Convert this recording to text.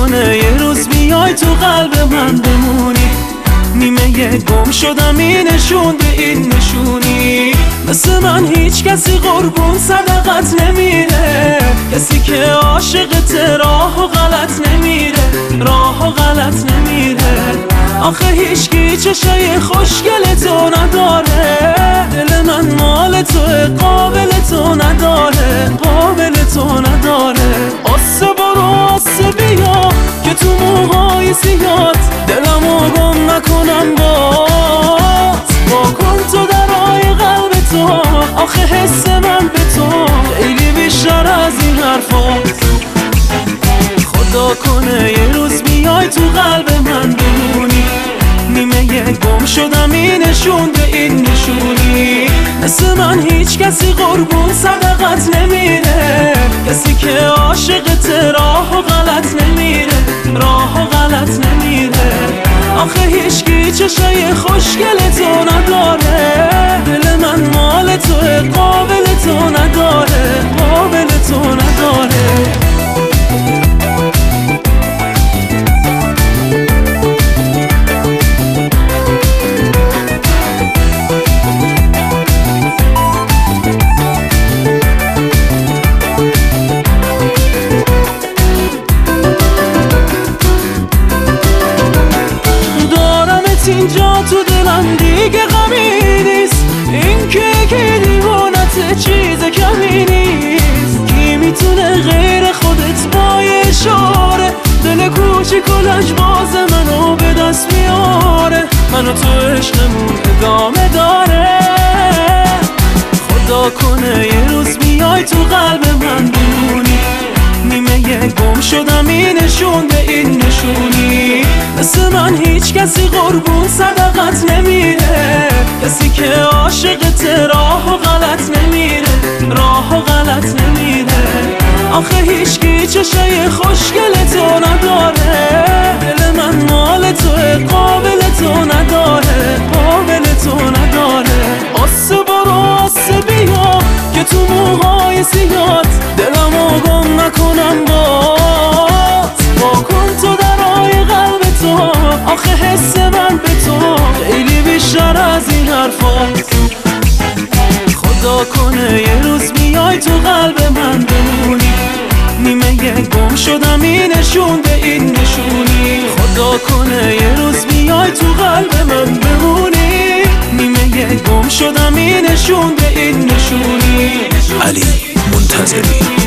کنه یه روز بیای تو قلب من بمونی. نیمه گم شدم این نشون به این نشونی. مثل من هیچ کسی قربون صدقت نمیره، کسی که عاشقت راه و غلط نمیره، راه و غلط نمیره. آخه هیچکی چشای خوشگل تو نداره، دل من مال توه قابل تو نداره، قابل تو نداره. آسه برو آسه بیا که تو موهای سیات دلمو گم نکنم با کن تو درای قلب تو. آخه حس من به تو خیلی بیشتر از این حرفات. خدا کنه یه روز بیای تو قلب من بمونی. نیمه گم شدم این نشون به این نشونی. مثل من هیچ کسی قربون صدقت نمیره، کسی که عاشقت راه و غلط نمیره، راه و غلط نمیره. آخه هیچکی چشای خوشگل تو نداره، دل من مال توه قابل تو نداره، قابل تو نداره. اینجا تو دلم دیگه غمی نیست، این که دیوانت چیز کمی نیست. کی میتونه غیر خودت با یه اشاره دل کوچیک و لجباز منو به دست میاره؟ منو تو عشقمون ادامه داره. خدا کنه یه روز بیای تو قلب من بمونی. نیمه گم شدم این نشون به این نشونی. مثل من هیچ کسی قربون صدقت نمیره، کسی که عاشقت راه و غلط نمیره، راه و غلط نمیره. آخه هیچکی چشای خوشگل تو نداره، دل من مال توه قابل تو نداره، قابل تو نداره. آسه برو آسه بیا که تو موهای سیات دلمو گم نکنم با کن تو درای قلب تو. آخه حس من به تو خیلی بیشتر از این حرفات. خدا کنه یه روز بیای تو قلب من بمونی. نیمه گم شدم این نشون به این نشونی. خدا کنه یه روز بیای تو قلب من بمونی. نیمه گم شدم این نشون به این نشونی. علی منتظری.